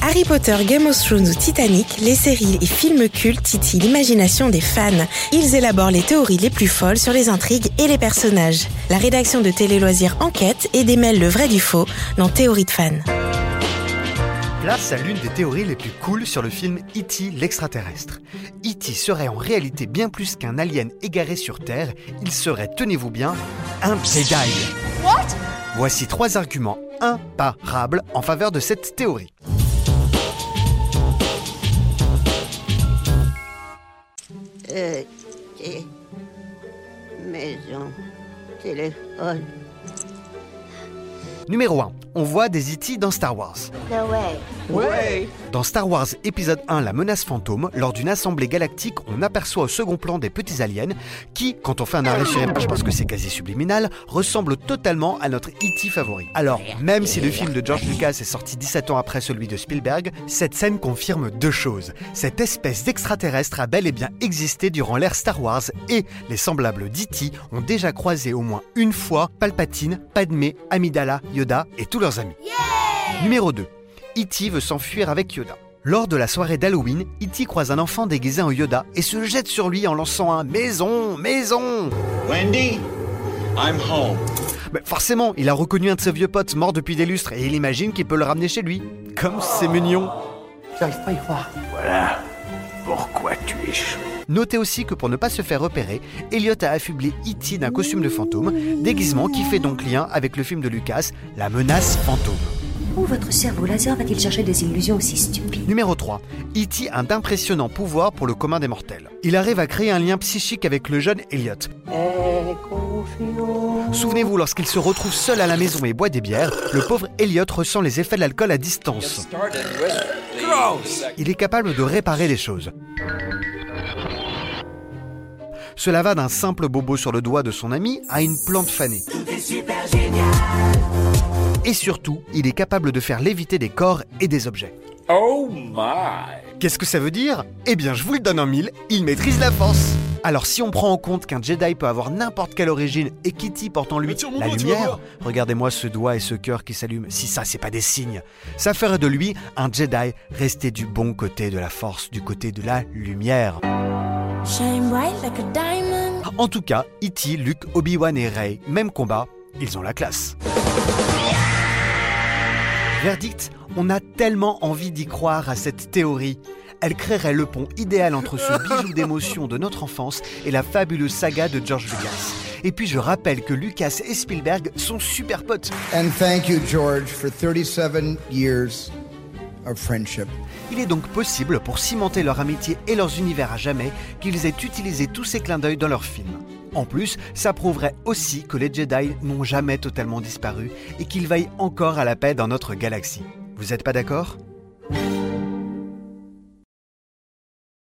Harry Potter, Game of Thrones ou Titanic, les séries et films cultes titillent l'imagination des fans. Ils élaborent les théories les plus folles sur les intrigues et les personnages. La rédaction de Télé Loisirs enquête et démêle le vrai du faux dans Théorie de fans. Place à l'une des théories les plus cool sur le film E.T. l'extraterrestre. E.T. serait en réalité bien plus qu'un alien égaré sur Terre, il serait, tenez-vous bien, un Jedi. What? Voici 3 arguments imparables en faveur de cette théorie. Maison, téléphone. Numéro 1. On voit des E.T. dans Star Wars. No way. Ouais. Dans Star Wars épisode 1, la menace fantôme, lors d'une assemblée galactique, on aperçoit au second plan des petits aliens qui, quand on fait un arrêt sur image parce que c'est quasi subliminal, ressemblent totalement à notre E.T. favori. Alors, même si le film de George Lucas est sorti 17 ans après celui de Spielberg, cette scène confirme 2 choses. Cette espèce d'extraterrestre a bel et bien existé durant l'ère Star Wars et les semblables d'E.T. ont déjà croisé au moins une fois Palpatine, Padmé, Amidala, Yoda et tous leurs amis. Numéro 2. E.T. veut s'enfuir avec Yoda. Lors de la soirée d'Halloween, E.T. croise un enfant déguisé en Yoda et se jette sur lui en lançant un « Maison, maison !» Wendy, I'm home. Mais forcément, il a reconnu un de ses vieux potes mort depuis des lustres et il imagine qu'il peut le ramener chez lui. Comme c'est mignon. J'arrive pas à y croire. Voilà pourquoi tu es chaud. Notez aussi que pour ne pas se faire repérer, Elliot a affublé E.T. d'un costume de fantôme, déguisement qui fait donc lien avec le film de Lucas, La menace fantôme. Où votre cerveau laser va-t-il chercher des illusions aussi stupides? Numéro 3. E.T. a d'impressionnants pouvoirs pour le commun des mortels. Il arrive à créer un lien psychique avec le jeune Elliot. Souvenez-vous, lorsqu'il se retrouve seul à la maison et boit des bières, le pauvre Elliot ressent les effets de l'alcool à distance. Il est capable de réparer les choses. Cela va d'un simple bobo sur le doigt de son ami à une plante fanée. Et surtout, il est capable de faire léviter des corps et des objets. Oh my! Qu'est-ce que ça veut dire? Eh bien, je vous le donne en 1000, il maîtrise la force. Alors si on prend en compte qu'un Jedi peut avoir n'importe quelle origine et qu'E.T. porte en lui la lumière, regardez-moi ce doigt et ce cœur qui s'allument, si ça c'est pas des signes, ça ferait de lui un Jedi resté du bon côté de la force, du côté de la lumière. Shine bright like a diamond. En tout cas, E.T., Luke, Obi-Wan et Rey, même combat, ils ont la classe. Verdict, on a tellement envie d'y croire à cette théorie. Elle créerait le pont idéal entre ce bijou d'émotion de notre enfance et la fabuleuse saga de George Lucas. Et puis je rappelle que Lucas et Spielberg sont super potes. And thank you, George, for 37 years of friendship. Il est donc possible, pour cimenter leur amitié et leurs univers à jamais, qu'ils aient utilisé tous ces clins d'œil dans leurs films. En plus, ça prouverait aussi que les Jedi n'ont jamais totalement disparu et qu'ils veillent encore à la paix dans notre galaxie. Vous êtes pas d'accord ?